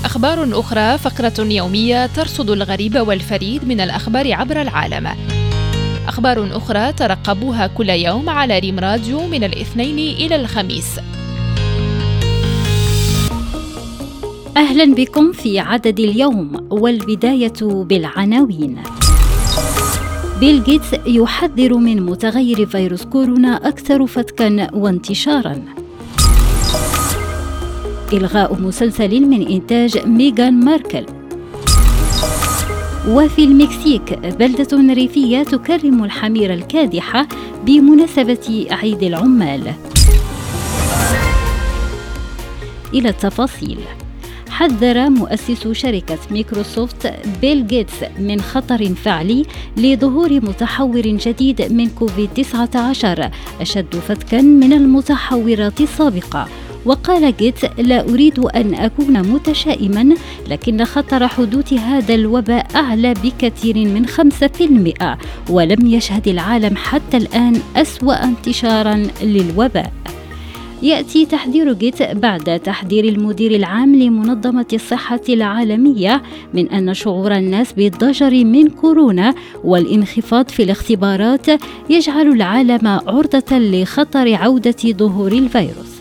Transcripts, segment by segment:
أخبار أخرى، فقرة يومية ترصد الغريب والفريد من الأخبار عبر العالم. أخبار أخرى ترقبوها كل يوم على ريم راديو من الاثنين إلى الخميس. أهلا بكم في عدد اليوم، والبداية بالعناوين. بيل غيتس يحذر من متغير فيروس كورونا أكثر فتكا وانتشارا. إلغاء مسلسل من إنتاج ميغان ماركل. وفي المكسيك بلدة ريفية تكرم الحمير الكادحة بمناسبة عيد العمال. إلى التفاصيل. حذر مؤسس شركة مايكروسوفت بيل غيتس من خطر فعلي لظهور متحور جديد من كوفيد-19 أشد فتكا من المتحورات السابقة. وقال غيتس: لا أريد أن أكون متشائما، لكن خطر حدوث هذا الوباء أعلى بكثير من 5%، ولم يشهد العالم حتى الآن أسوأ انتشارا للوباء. يأتي تحذير غيتس بعد تحذير المدير العام لمنظمة الصحة العالمية من أن شعور الناس بالضجر من كورونا والانخفاض في الاختبارات يجعل العالم عرضة لخطر عودة ظهور الفيروس.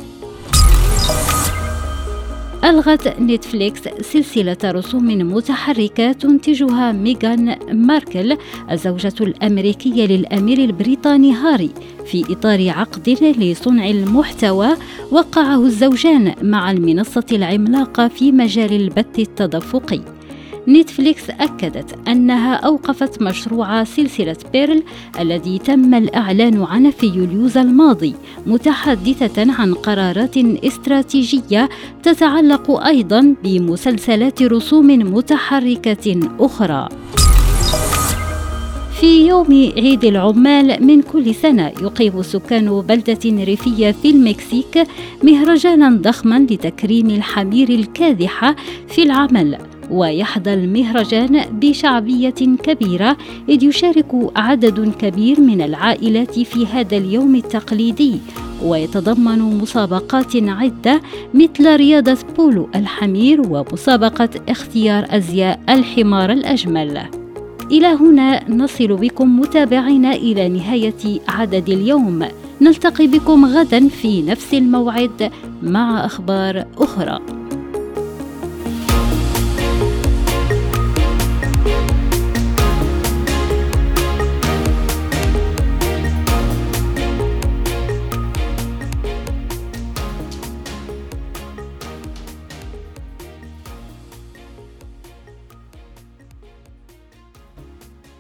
ألغت نتفليكس سلسلة رسوم متحركة تنتجها ميغان ماركل الزوجة الأمريكية للأمير البريطاني هاري في إطار عقد لصنع المحتوى وقعه الزوجان مع المنصة العملاقة في مجال البث التدفقي. نتفليكس أكدت أنها أوقفت مشروع سلسلة بيرل الذي تم الإعلان عنه في يوليوز الماضي، متحدثة عن قرارات استراتيجية تتعلق أيضاً بمسلسلات رسوم متحركة أخرى. في يوم عيد العمال من كل سنة يقيم سكان بلدة ريفية في المكسيك مهرجاناً ضخماً لتكريم الحمير الكادحة في العمل، ويحظى المهرجان بشعبية كبيرة إذ يشارك عدد كبير من العائلات في هذا اليوم التقليدي، ويتضمن مسابقات عدة مثل رياضة بولو الحمير ومسابقة اختيار أزياء الحمار الأجمل. إلى هنا نصل بكم متابعينا إلى نهاية عدد اليوم. نلتقي بكم غدا في نفس الموعد مع أخبار أخرى.